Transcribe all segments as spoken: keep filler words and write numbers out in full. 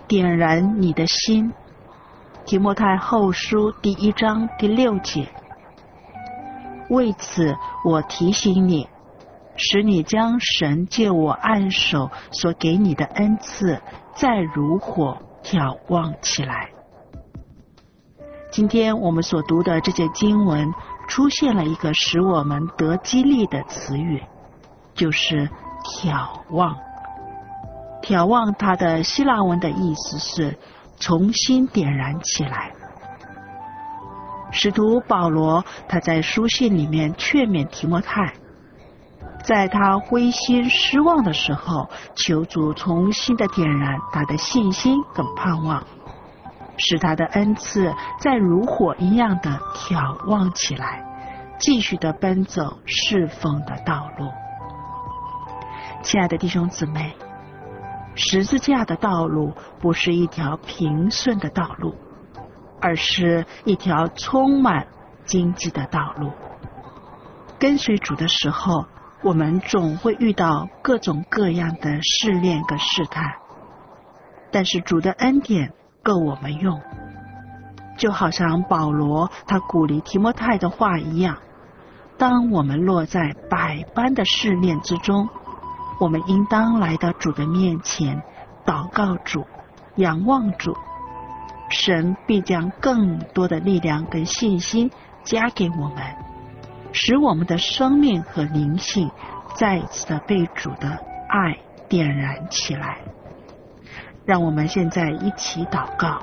点燃你的心。提摩太后书第一章第六节。为此我提醒你，使你将神借我按手所给你的恩赐再如火挑旺起来。今天我们所读的这节经文出现了一个使我们得激励的词语，就是挑旺。挑旺它的希腊文的意思是重新点燃起来。使徒保罗他在书信里面劝勉提摩太，在他灰心失望的时候，求主重新的点燃他的信心跟盼望，使他的恩赐再如火一样的挑旺起来，继续的奔走侍奉的道路。亲爱的弟兄姊妹，十字架的道路不是一条平顺的道路，而是一条充满荆棘的道路。跟随主的时候，我们总会遇到各种各样的试炼跟试探，但是主的恩典够我们用。就好像保罗他鼓励提摩太的话一样，当我们落在百般的试炼之中，我们应当来到主的面前，祷告主，仰望主，神必将更多的力量跟信心加给我们，使我们的生命和灵性再一次的被主的爱点燃起来。让我们现在一起祷告。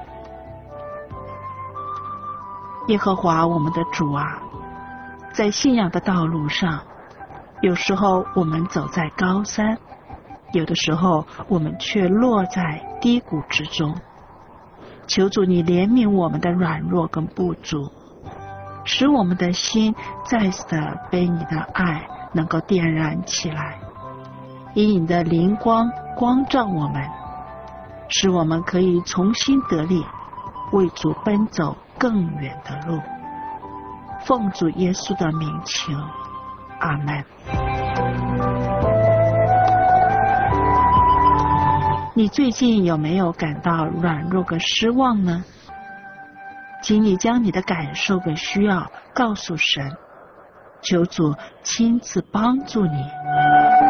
耶和华我们的主啊，在信仰的道路上，有时候我们走在高山，有的时候我们却落在低谷之中。求主你怜悯我们的软弱跟不足，使我们的心再次的被你的爱能够点燃起来，以你的灵光光照我们，使我们可以重新得力，为主奔走更远的路。奉主耶稣的名求，阿们。你最近有没有感到软弱跟失望呢？请你将你的感受跟需要告诉神，求主亲自帮助你。